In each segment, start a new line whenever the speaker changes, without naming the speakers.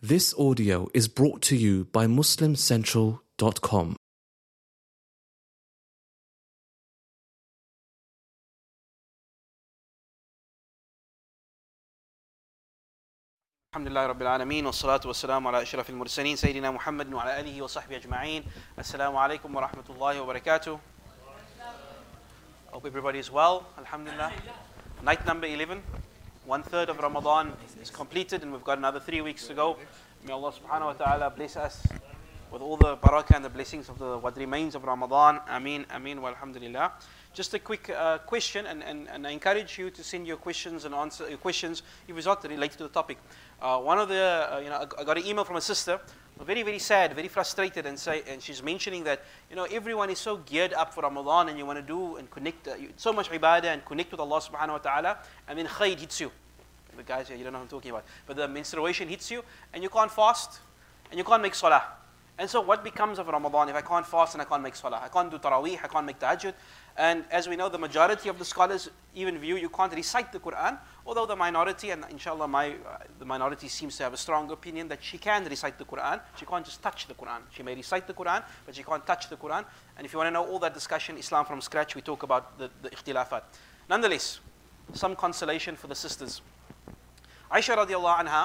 This audio is brought to you by MuslimCentral.com.
Alhamdulillah Rabbil Alameen, wa salatu wa salamu ala ashrafil mursaleen, Sayyidina Muhammadin wa ala alihi wa sahbihi ajma'een. Assalamu alaikum wa rahmatullahi wa barakatuh. Hope everybody is well, alhamdulillah. Night number 11, 1/3 of Ramadan is completed and we've got another 3 weeks to go. May Allah subhanahu wa ta'ala bless us with all the barakah and the blessings of what remains of Ramadan. Ameen, ameen wa alhamdulillah. Just a quick question, and I encourage you to send your questions and answer your questions if it's not related to the topic. One of the, I got an email from a sister, very, very sad, very frustrated, and she's mentioning that, everyone is so geared up for Ramadan and you want to do and connect, so much ibadah and connect with Allah subhanahu wa ta'ala, and then khayd hits you. The guys here, you don't know what I'm talking about. But the menstruation hits you and you can't fast and you can't make salah. And so what becomes of Ramadan if I can't fast and I can't make salah? I can't do taraweeh, I can't make tahajjud. And as we know, the majority of the scholars even view you can't recite the Quran, although the minority, and inshallah the minority seems to have a strong opinion that she can recite the Quran. She can't just touch the Quran. She may recite the Quran, but she can't touch the Quran. And if you want to know all that discussion, Islam from scratch, we talk about the ikhtilafat. Nonetheless, some consolation for the sisters. Aisha radiallahu anha,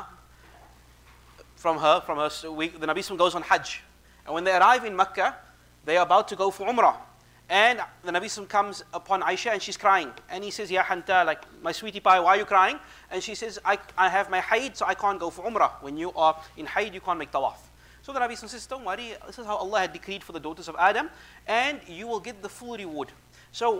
from her, the Nabi goes on Hajj. And when they arrive in Mecca, they are about to go for Umrah. And the Nabi comes upon Aisha and she's crying. And he says, Ya Hanta, like my sweetie pie, why are you crying? And she says, I have my hayd, so I can't go for Umrah. When you are in hayd, you can't make tawaf. So the Nabi says, don't worry, this is how Allah had decreed for the daughters of Adam, and you will get the full reward. So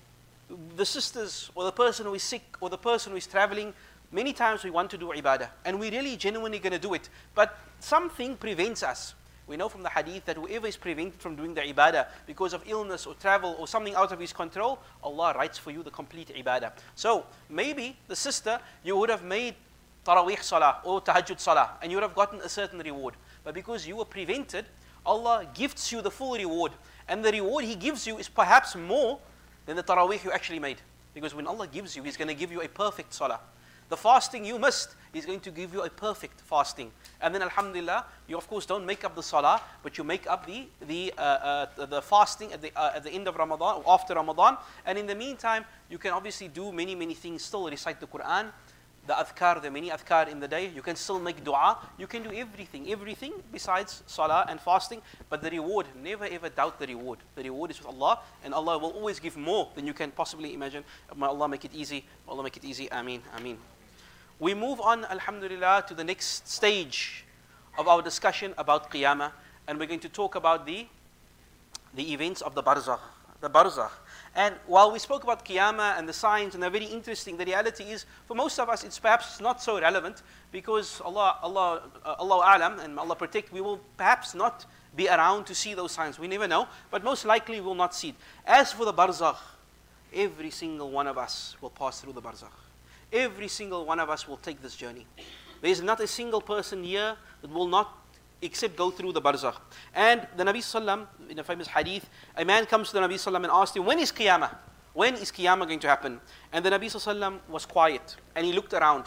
the sisters, or the person who is sick, or the person who is traveling, many times we want to do ibadah, and we're really genuinely going to do it. But something prevents us. We know from the hadith that whoever is prevented from doing the ibadah because of illness or travel or something out of his control, Allah writes for you the complete ibadah. So maybe the sister, you would have made taraweeh salah or tahajjud salah and you would have gotten a certain reward. But because you were prevented, Allah gifts you the full reward. And the reward He gives you is perhaps more than the taraweeh you actually made. Because when Allah gives you, He's going to give you a perfect salah. The fasting you missed, He's going to give you a perfect fasting. And then alhamdulillah, you of course don't make up the salah, but you make up the fasting at the end of Ramadan, or after Ramadan. And in the meantime, you can obviously do many, many things, still recite the Quran, the adhkar, the many adhkar in the day. You can still make dua. You can do everything besides salah and fasting. But the reward, never ever doubt the reward. The reward is with Allah, and Allah will always give more than you can possibly imagine. May Allah make it easy. May Allah make it easy. Ameen. Ameen. We move on, alhamdulillah, to the next stage of our discussion about Qiyamah, and we're going to talk about the events of the Barzakh. And while we spoke about Qiyamah and the signs, and they're very interesting, the reality is, for most of us, it's perhaps not so relevant, because Allah A'lam, and Allah protect, we will perhaps not be around to see those signs. We never know, but most likely we will not see it. As for the Barzakh, every single one of us will pass through the Barzakh. Every single one of us will take this journey. There is not a single person here that will not except go through the Barzakh. And the Nabi Sallam, in a famous hadith, a man comes to the Nabi Sallam and asks him, when is Qiyamah? When is Qiyamah going to happen? And the Nabi Sallam was quiet and he looked around.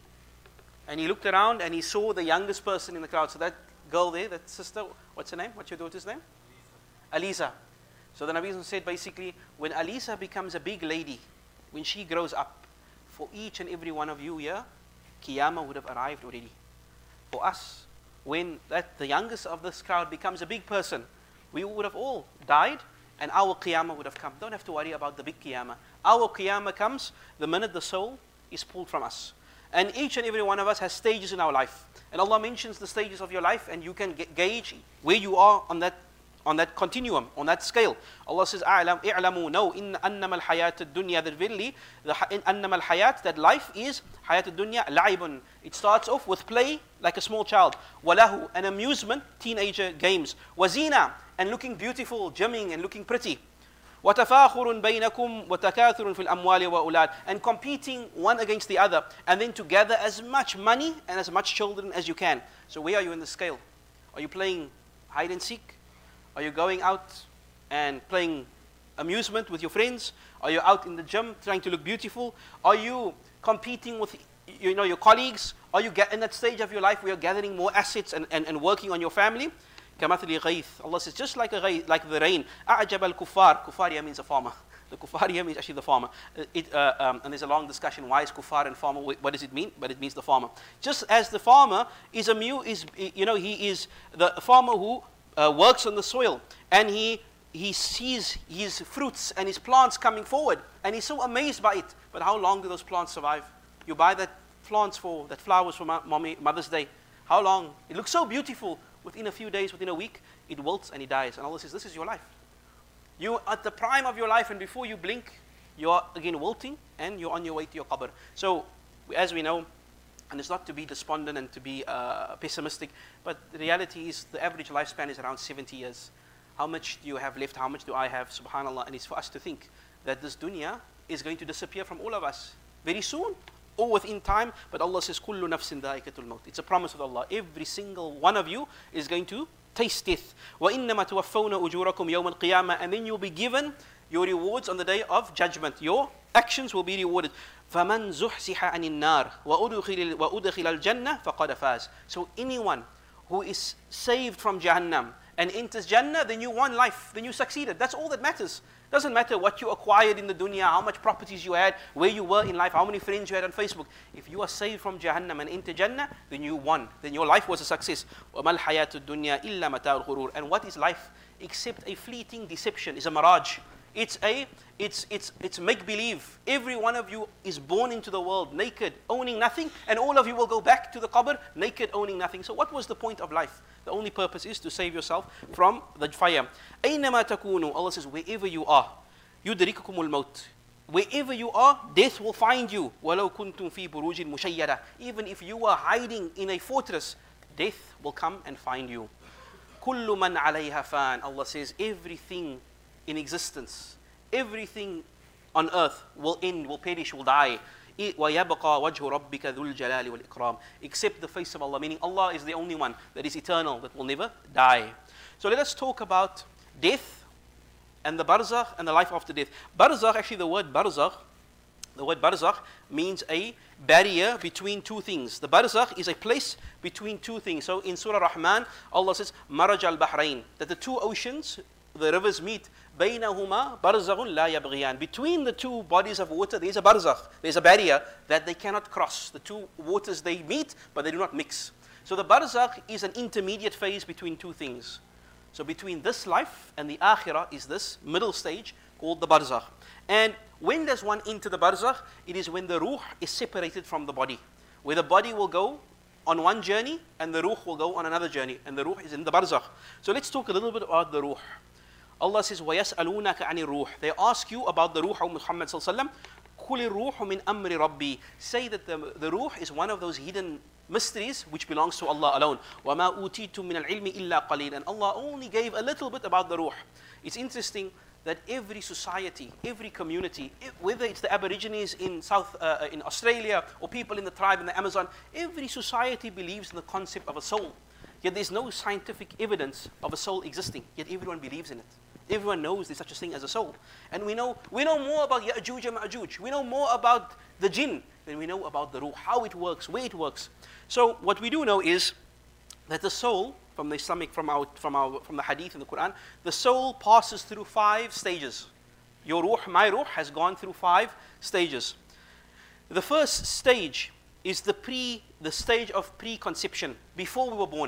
And he looked around and he saw the youngest person in the crowd. So that girl there, that sister, what's her name? What's your daughter's name? Alisa. So the Nabi Sallam said basically, when Alisa becomes a big lady, when she grows up, for each and every one of you here, Qiyamah would have arrived already. For us, when the youngest of this crowd becomes a big person, we would have all died and our Qiyamah would have come. Don't have to worry about the big Qiyamah. Our Qiyamah comes the minute the soul is pulled from us. And each and every one of us has stages in our life. And Allah mentions the stages of your life, and you can gauge where you are on that continuum, on that scale. Allah says, "I'lamu, know, in annama al-hayat ad-dunya, that verily, annama al-hayat, that life is hayat ad-dunya, la'ibun." It starts off with play, like a small child. Walahu, an amusement, teenager games. Wazina, and looking beautiful, gymming and looking pretty. وَتَفَاخُرٌ بَيْنَكُمْ وَتَكَاثُرٌ فِي الْأَمْوَالِ وَأُولَادٍ, and competing one against the other, and then to gather as much money and as much children as you can. So where are you in the scale? Are you playing hide and seek? Are you going out and playing amusement with your friends? Are you out in the gym trying to look beautiful? Are you competing with you know, your colleagues? Are you in that stage of your life where you're gathering more assets and working on your family? كَمَثْلِ غَيْث. Allah says, just like like the rain. أَعْجَبَ الْكُفَّارِ. Kuffar here means a farmer. The kuffar here means actually the farmer. And there's a long discussion, why is kuffar and farmer, what does it mean? But it means the farmer. Just as the farmer is he is the farmer who works on the soil, and he sees his fruits and his plants coming forward, and he's so amazed by it. But how long do those plants survive? You buy that flowers for Mother's Day. How long? It looks so beautiful. Within a few days, within a week, it wilts and it dies. And Allah says, this is your life. You at the prime of your life, and before you blink, you're again wilting and you're on your way to your qabr. So, as we know, and it's not to be despondent and to be pessimistic, but the reality is the average lifespan is around 70 years. How much do you have left? How much do I have? Subhanallah. And it's for us to think that this dunya is going to disappear from all of us very soon or within time. But Allah says, كُلُّ نَفْسٍ ذَائِقَةُ الْمَوْتِ. It's a promise of Allah. Every single one of you is going to taste death. وَإِنَّمَا تُوَفَّوْنَ أُجُورَكُمْ يَوْمَ الْقِيَامَةِ. And then you'll be given your rewards on the day of judgment. Your actions will be rewarded. فَمَنْ زُحْزِحَ عَنِ النَّارِ وَأُدْخِلَ الْجَنَّةِ فَقَدْ فَازَ. So anyone who is saved from Jahannam and enters Jannah, then you won life, then you succeeded. That's all that matters. Doesn't matter what you acquired in the dunya, how much properties you had, where you were in life, how many friends you had on Facebook. If you are saved from Jahannam and enter Jannah, then you won. Then your life was a success. وَمَا الْحَيَاةُ الدُّنْيَا إِلَّا مَتَاعُ الْغُرُورِ. And what is life except a fleeting deception? It's a mirage. It's make-believe. Every one of you is born into the world naked, owning nothing, and all of you will go back to the qabr naked, owning nothing. So what was the point of life? The only purpose is to save yourself from the fire. أَيْنَمَا تَكُونُوا. Allah says, wherever you are, يُدْرِكُكُمُ الْمَوْتِ. Wherever you are, death will find you. وَلَوْ كُنْتُمْ فِي بُرُوجٍ مُشَيَّدَةٍ. Even if you are hiding in a fortress, death will come and find you. كُلُّ مَنْ عَلَيْهَا فَانٍ. Allah says, everything in existence, everything on earth will end, will perish, will die. وَيَبْقَى وَجْهُ رَبِّكَ ذُو الْجَلَالِ وَالْإِكْرَامِ. Except the face of Allah, meaning Allah is the only one that is eternal, that will never die. So let us talk about death and the barzakh and the life after death. Barzakh, actually the word barzakh means a barrier between two things. The barzakh is a place between two things. So in Surah Rahman, Allah says, Maraj al-Bahrain, that the two oceans, the rivers meet. بَيْنَهُمَا بَرْزَخٌ لَا يَبْغِيَانِ. Between the two bodies of water, there is a barzakh. There is a barrier that they cannot cross. The two waters, they meet, but they do not mix. So the barzakh is an intermediate phase between two things. So between this life and the akhirah is this middle stage called the barzakh. And when does one enter the barzakh? It is when the ruh is separated from the body. Where the body will go on one journey and the ruh will go on another journey. And the ruh is in the barzakh. So let's talk a little bit about the ruh. Allah says, وَيَسْأَلُونَكَ عَنِ الرُّوحِ. They ask you about the ruh of Muhammad sallallahu alaihi wasallam. قُلِ الرُّوحُ مِنْ أَمْرِ رَبِّي. Say that the ruh is one of those hidden mysteries which belongs to Allah alone. وَمَا أُوتِيتُم مِنَ الْعِلْمِ إِلَّا قَلِيلًا. And Allah only gave a little bit about the ruh. It's interesting that every society, every community, whether it's the Aborigines in in Australia or people in the tribe in the Amazon, every society believes in the concept of a soul. Yet there's no scientific evidence of a soul existing. Yet everyone believes in it. Everyone knows there's such a thing as a soul. And we know more about Ya'juj and Ma'juj. We know more about the jinn than we know about the ruh, how it works, where it works. So what we do know is that the soul, from the Islamic, from the hadith in the Quran, the soul passes through 5 stages. Your ruh, my ruh, has gone through 5 stages. The first stage is the stage of preconception, before we were born.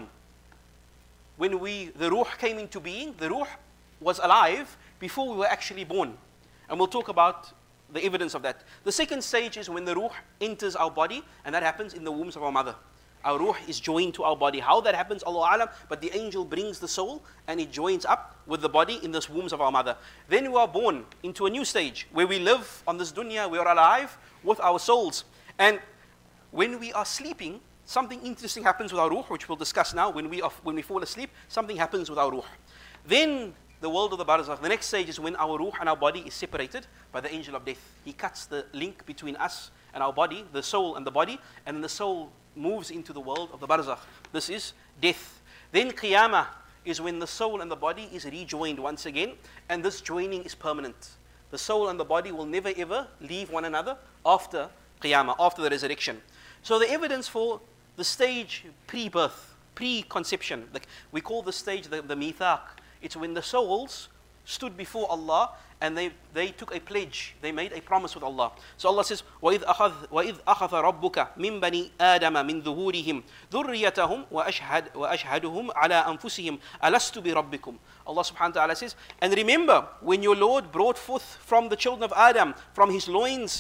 When the ruh came into being, the ruh was alive before we were actually born. And we'll talk about the evidence of that. The second stage is when the ruh enters our body, and that happens in the wombs of our mother. Our ruh is joined to our body. How that happens, Allah Alam, but the angel brings the soul and it joins up with the body in the wombs of our mother. Then we are born into a new stage where we live on this dunya, we are alive with our souls. And when we are sleeping, something interesting happens with our ruh, which we'll discuss now. When we fall asleep, something happens with our ruh. Then the world of the barzakh, the next stage is when our ruh and our body is separated by the angel of death. He cuts the link between us and our body, the soul and the body, and then the soul moves into the world of the barzakh. This is death. Then qiyamah is when the soul and the body is rejoined once again, and this joining is permanent. The soul and the body will never ever leave one another after qiyamah, after the resurrection. So the evidence for the stage pre-birth, pre-conception, we call this stage the mithaq. It's when the souls stood before Allah and they took a pledge, they made a promise with Allah. So Allah says, وَإِذْ أَخَذَ رَبُّكَ مِنْ بَنِي آدَمَ مِنْ ظُهُورِهِمْ ذُرِّيَّتَهُمْ وَأَشْهَدُهُمْ عَلَىٰ أَنفُسِهِمْ أَلَسْتُ بِرَبِّكُمْ. Allah subhanahu wa ta'ala says, and remember when your Lord brought forth from the children of Adam, from his loins,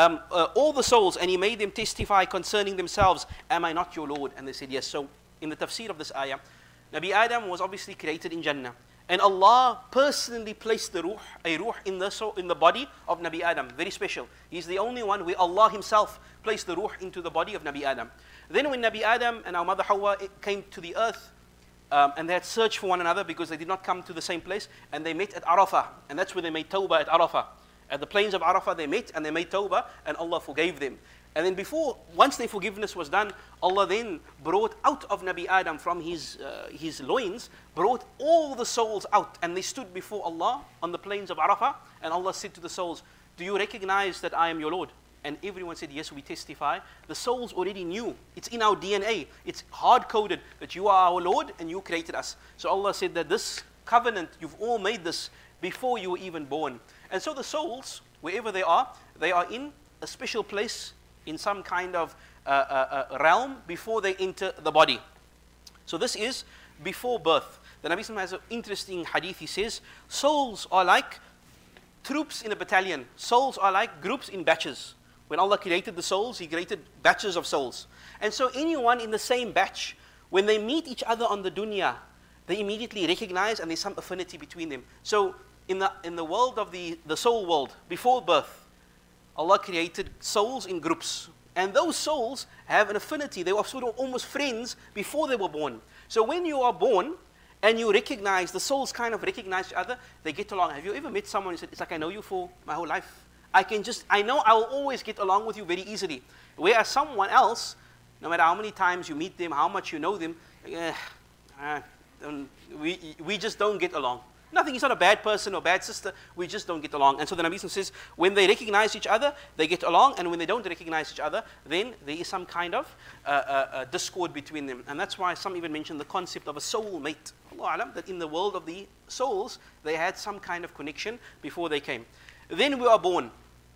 all the souls, and he made them testify concerning themselves, am I not your Lord? And they said yes. So in the tafsir of this ayah, Nabi Adam was obviously created in Jannah. And Allah personally placed a ruh in the body of Nabi Adam. Very special. He's the only one where Allah himself placed the ruh into the body of Nabi Adam. Then when Nabi Adam and our mother Hawa came to the earth, and they had searched for one another because they did not come to the same place, and they met at Arafah, and that's where they made tawbah at Arafah. At the plains of Arafah they met and they made tawbah, and Allah forgave them. And then once their forgiveness was done, Allah then brought out of Nabi Adam from his loins, brought all the souls out, and they stood before Allah on the plains of Arafah, and Allah said to the souls, do you recognize that I am your Lord? And everyone said, yes, we testify. The souls already knew. It's in our DNA. It's hard-coded that you are our Lord and you created us. So Allah said that this covenant, you've all made this before you were even born. And so the souls, wherever they are in a special place, in some kind of realm before they enter the body. So this is before birth. The Nabi Sallallahu has an interesting hadith. He says, souls are like troops in a battalion. Souls are like groups in batches. When Allah created the souls, He created batches of souls. And so anyone in the same batch, when they meet each other on the dunya, they immediately recognize and there's some affinity between them. So in the world of the soul world, before birth, Allah created souls in groups. And those souls have an affinity. They were sort of almost friends before they were born. So when you are born and you recognize, the souls kind of recognize each other, they get along. Have you ever met someone who said, it's like I know you for my whole life. I know I will always get along with you very easily. Whereas someone else, no matter how many times you meet them, how much you know them, we just don't get along. Nothing, he's not a bad person or bad sister, we just don't get along. And so the Nabi says, when they recognize each other, they get along, and when they don't recognize each other, then there is some kind of discord between them. And that's why some even mention the concept of a soul mate. Allah alam, that in the world of the souls, they had some kind of connection before they came. Then we are born.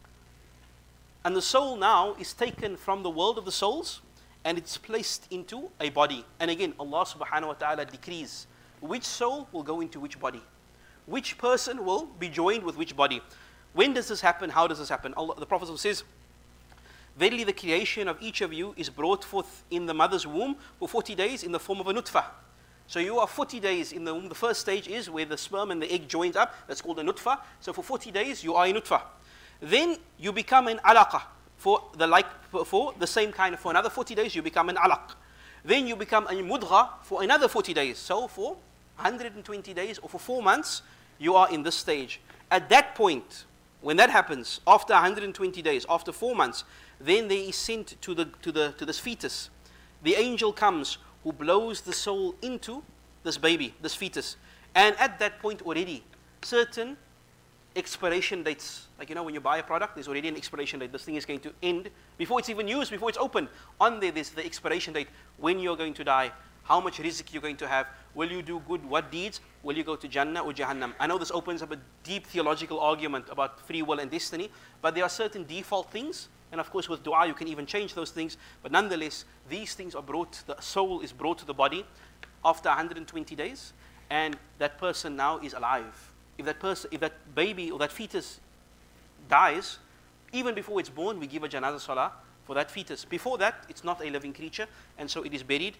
And the soul now is taken from the world of the souls, and it's placed into a body. And again, Allah subhanahu wa ta'ala decrees which soul will go into which body. Which person will be joined with which body? When does this happen? How does this happen? The Prophet says, verily the creation of each of you is brought forth in the mother's womb for 40 days in the form of a nutfah. So you are 40 days in the womb. The first stage is where the sperm and the egg joins up. That's called a nutfah. So for 40 days you are a nutfah. Then you become an alaqah. For another 40 days you become an alaq. Then you become a mudgha for another 40 days. So for 120 days or for 4 months, you are in this stage. At that point, when that happens, after 120 days, after 4 months, then there is sent to this fetus. The angel comes who blows the soul into this baby, this fetus. And at that point already, certain expiration dates, like when you buy a product, there's already an expiration date. This thing is going to end before it's even used, before it's opened. On there's the expiration date, when you're going to die, how much rizq you're going to have, will you do good, what deeds, will you go to Jannah or Jahannam. I know this opens up a deep theological argument about free will and destiny, but there are certain default things, and of course with dua you can even change those things, but nonetheless, these things are brought, the soul is brought to the body after 120 days, and that person now is alive. If that baby or that fetus dies, even before it's born, we give a janazah salah for that fetus. Before that, it's not a living creature, and so it is buried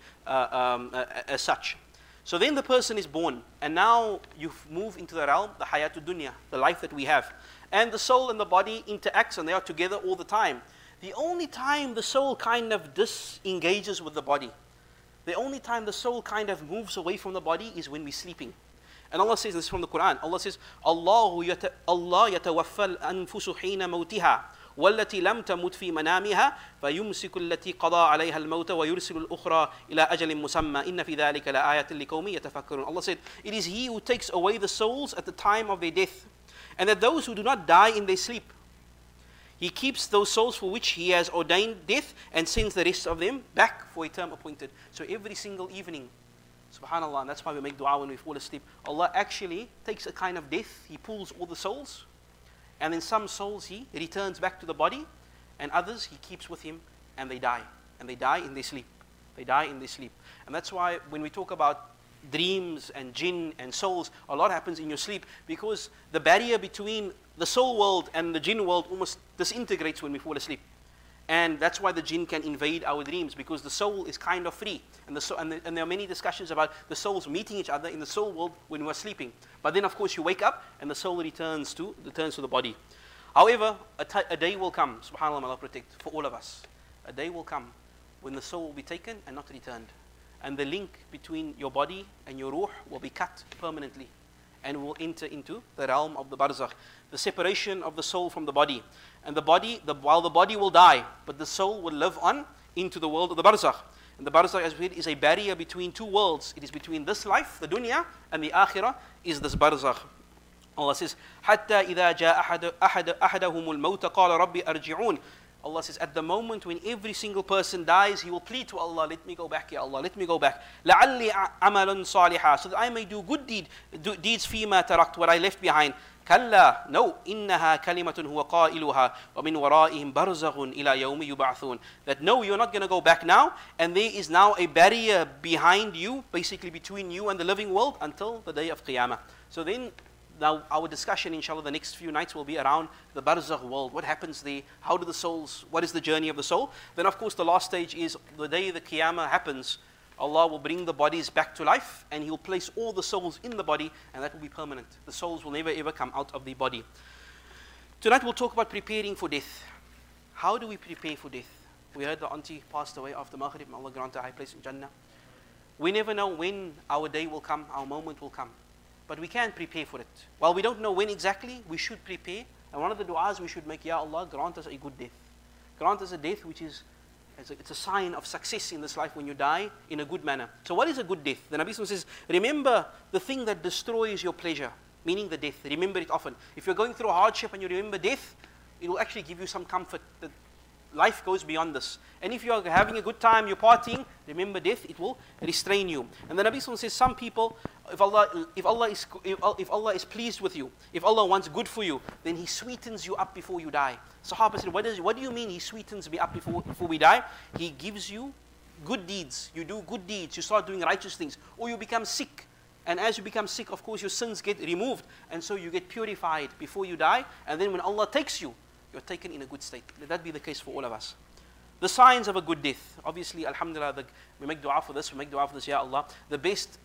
as such. So then the person is born, and now you move into the realm, the hayatul dunya, the life that we have. And the soul and the body interacts, and they are together all the time. The only time the soul kind of disengages with the body, the only time the soul kind of moves away from the body is when we're sleeping. And Allah says, this is from the Quran, Allah says, Allah yatawaffa al-anfusu hina mawtiha والتي لم تمت في منامها فيمسك التي قضى عليها الموت ويرسل الأخرى إلى أجل مسمى إن في ذلك لآيات لقوم يتفكرون. Allah said, it is He who takes away the souls at the time of their death, and that those who do not die in their sleep, He keeps those souls for which He has ordained death and sends the rest of them back for a term appointed. So every single evening, subhanAllah, and that's why we make dua when we fall asleep, Allah actually takes a kind of death. He pulls all the souls, and then some souls He returns back to the body, and others He keeps with Him, and they die. And they die in their sleep. They die in their sleep. And that's why when we talk about dreams and jinn and souls, a lot happens in your sleep, because the barrier between the soul world and the jinn world almost disintegrates when we fall asleep. And that's why the jinn can invade our dreams, because the soul is kind of free. And there are many discussions about the souls meeting each other in the soul world when we're sleeping. But then of course you wake up and the soul returns to the body. However, a day will come, subhanAllah, may Allah protect, for all of us. A day will come when the soul will be taken and not returned. And the link between your body and your ruh will be cut permanently, and will enter into the realm of the barzakh, the separation of the soul from the body. And the body, while the body will die, but the soul will live on into the world of the barzakh. And the barzakh, as we said, is a barrier between two worlds. It is between this life, the dunya, and the akhirah is this barzakh. Allah says, حَتَّى إِذَا جَاءَ أَحَدَهُمُ الْمَوْتَ قَالَ رَبِّ أَرْجِعُونَ. Allah says, at the moment when every single person dies, he will plead to Allah, let me go back, Ya Allah, let me go back. لَعَلِّي عَمَلٌ صَالِحًا, so that I may do good deeds فِيمَا تَرَكْتُ, what I left behind. كَلَّا, no, إِنَّهَا كَلِمَةٌ هُوَ قَائِلُهَا وَمِنْ وَرَائِهِمْ بَرْزَخٌ إِلَى يَوْمِ يُبْعَثُونَ. That no, you're not going to go back now, and there is now a barrier behind you, basically between you and the living world, until the day of Qiyamah. So then, now our discussion, inshallah, the next few nights will be around the barzakh world. What happens there? How do the souls, what is the journey of the soul? Then of course the last stage is the day the Qiyamah happens, Allah will bring the bodies back to life, and He will place all the souls in the body, and that will be permanent. The souls will never ever come out of the body. Tonight we'll talk about preparing for death. How do we prepare for death? We heard the auntie passed away after Maghrib. May Allah grant her a high place in Jannah. We never know when our day will come, our moment will come. But we can prepare for it. While we don't know when exactly, we should prepare. And one of the du'as we should make, Ya Allah, grant us a good death. Grant us a death which is, it's a sign of success in this life when you die in a good manner. So what is a good death? The Nabi says, remember the thing that destroys your pleasure, meaning the death. Remember it often. If you're going through a hardship and you remember death, it will actually give you some comfort that life goes beyond this. And if you're having a good time, you're partying, remember death, it will restrain you. And the Nabi says, some people, if Allah is pleased with you, if Allah wants good for you, then He sweetens you up before you die. Sahaba said, what do you mean He sweetens me up before we die? He gives you good deeds. You do good deeds, you start doing righteous things, or you become sick. And as you become sick, of course, your sins get removed, and so you get purified before you die. And then when Allah takes you, you're taken in a good state. Let that be the case for all of us. The signs of a good death. Obviously, alhamdulillah, we make dua for this, Ya Allah. The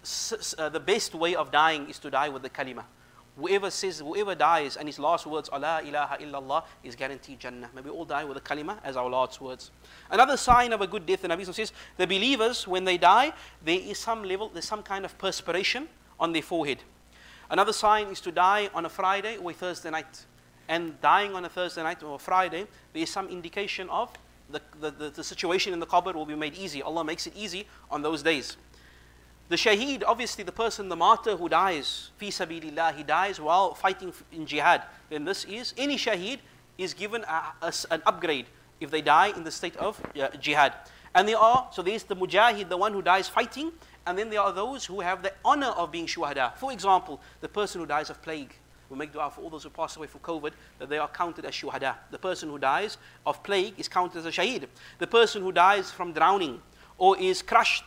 best way of dying is to die with the kalima. Whoever dies and his last words, La ilaha illallah, is guaranteed Jannah. May we all die with the kalima as our last words. Another sign of a good death, the Nabi says, the believers, when they die, there's some kind of perspiration on their forehead. Another sign is to die on a Friday or a Thursday night. And dying on a Thursday night or a Friday, there is some indication of the situation in the qabr will be made easy. Allah makes it easy on those days. The shaheed, obviously the person, the martyr who dies, fi sabilillah, he dies while fighting in jihad. Then any shaheed is given an upgrade if they die in the state of jihad. And there's the mujahid, the one who dies fighting, and then there are those who have the honor of being shuhada. For example, the person who dies of plague. We make dua for all those who pass away for COVID, that they are counted as shuhada. The person who dies of plague is counted as a shaheed. The person who dies from drowning or is crushed,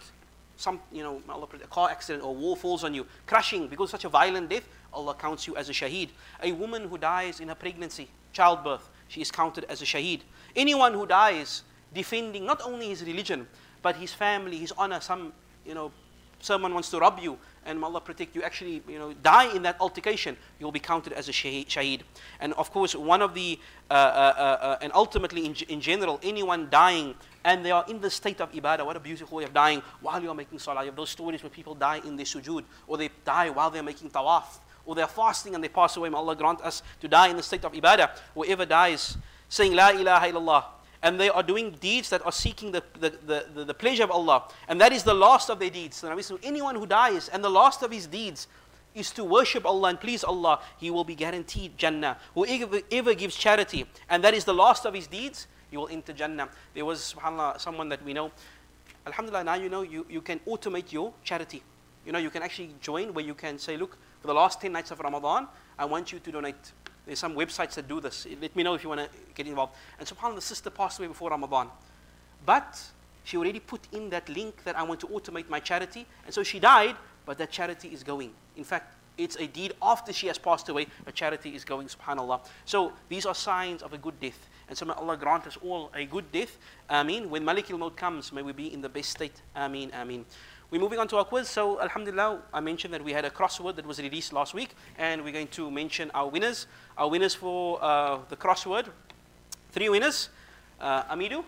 a car accident or wall falls on you, crushing because of such a violent death, Allah counts you as a shaheed. A woman who dies in her pregnancy, childbirth, she is counted as a shaheed. Anyone who dies defending not only his religion, but his family, his honor, someone wants to rob you, and may Allah protect you, actually, die in that altercation, you'll be counted as a shaheed. And of course, one of the, and ultimately in general, anyone dying and they are in the state of ibadah, what a beautiful way of dying while you are making salah. You have those stories where people die in their sujood, or they die while they're making tawaf, or they're fasting and they pass away. May Allah grant us to die in the state of ibadah. Whoever dies saying La ilaha illallah, and they are doing deeds that are seeking the pleasure of Allah, and that is the last of their deeds. So anyone who dies and the last of his deeds is to worship Allah and please Allah, he will be guaranteed Jannah. Whoever ever gives charity, and that is the last of his deeds, he will enter Jannah. There was, subhanAllah, someone that we know. Alhamdulillah, now you can automate your charity. You can actually join where you can say, look, for the last 10 nights of Ramadan, I want you to donate. There's some websites that do this. Let me know if you want to get involved. And subhanAllah, the sister passed away before Ramadan. But she already put in that link that I want to automate my charity. And so she died, but that charity is going. In fact, it's a deed after she has passed away, a charity is going, subhanAllah. So these are signs of a good death. And so may Allah grant us all a good death. Ameen. When Malik al-Maut comes, may we be in the best state. Ameen, ameen. We're moving on to our quiz. So alhamdulillah, I mentioned that we had a crossword that was released last week. And we're going to mention our winners. Our winners for the crossword. 3 winners. Amidu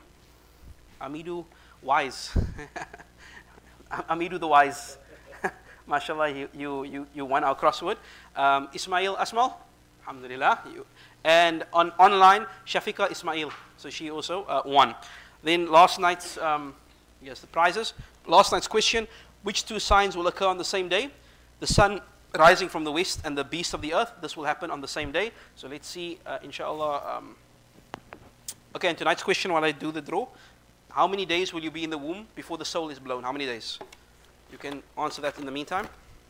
Wise. Amidu the Wise. MashaAllah, you won our crossword. Ismail Asmal, alhamdulillah. And online, Shafiqa Ismail. So she also won. Then last night's, the prizes. Last night's question, which 2 signs will occur on the same day? The sun rising from the west and the beast of the earth. This will happen on the same day. So let's see, inshallah. Okay, and tonight's question while I do the draw. How many days will you be in the womb before the soul is blown? How many days? You can answer that in the meantime.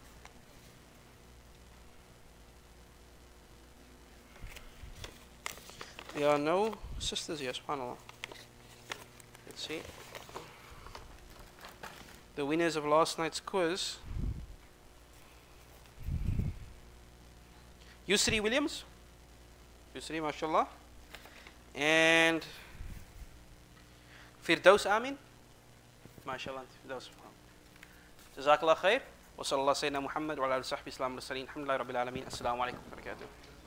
There are no sisters here, subhanAllah. Let's see. The winners of last night's quiz. Yusri Williams. Yusri, mashallah. And Firdaus Amin. MashaAllah. Firdaus. جزاك الله خير وصلى الله سيدنا محمد وعلى آله وصحبه وسلم. الحمد لله رب العالمين. السلام عليكم ورحمة الله وبركاته.